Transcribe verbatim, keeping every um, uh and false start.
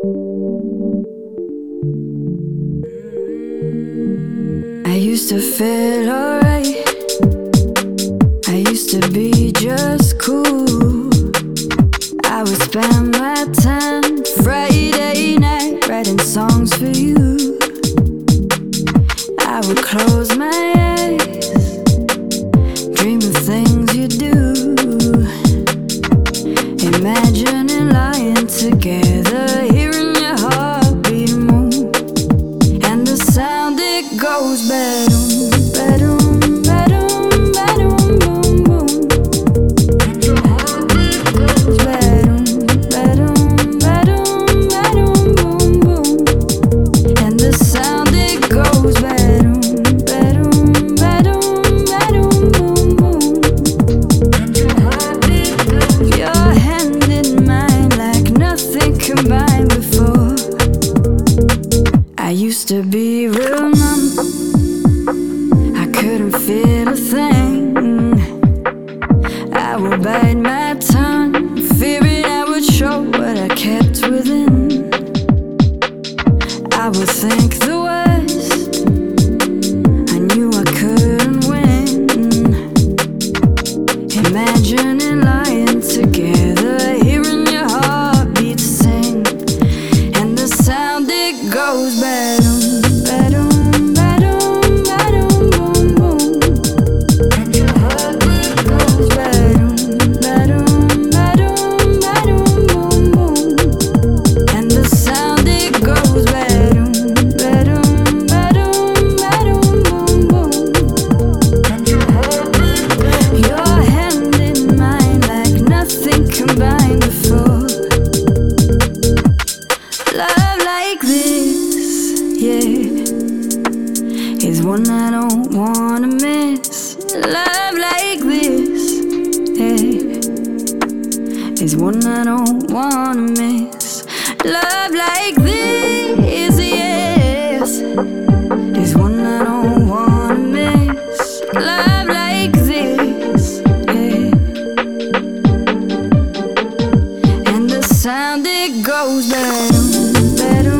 I used to feel alright. I used to be just cool. I would spend my time Friday night writing songs for you. I would close my eyes, dream of things you do, imagining lying together, hearing your heartbeat move, and the sound it goes ba-doom, ba-doom, ba-doom, ba-doom, boom, boom. And your heartbeat goes ba-doom, ba-doom, ba-doom, ba-doom, boom, boom. And the sound it goes ba-doom, ba-doom, ba-doom, ba-doom, boom, boom. And your heartbeat goes. Your hand in mine like nothing combined before. I used to be real numb. I couldn't feel a thing. I would bite my tongue, fearing I would show what I kept within. I would think the worst. I knew I couldn't win. Imagining lying together, hearing your heartbeat sing, and the sound it goes ba-doom, ba-doom, ba-doom, ba-doom, boom, boom. And your heartbeat goes ba-doom, ba-doom, ba-doom, ba-doom, boom, boom. And the sound it goes ba-doom, ba-doom, ba-doom, ba-doom, boom, boom. And your heartbeat goes. Your hand in mine like nothing combined before. Love like this, yeah, is one I don't wanna miss. Love like this, yeah, is one I don't wanna miss. Love like this, yes, is one I don't wanna miss. Love like this, yeah, and the sound it goes ba-doom, ba-doom.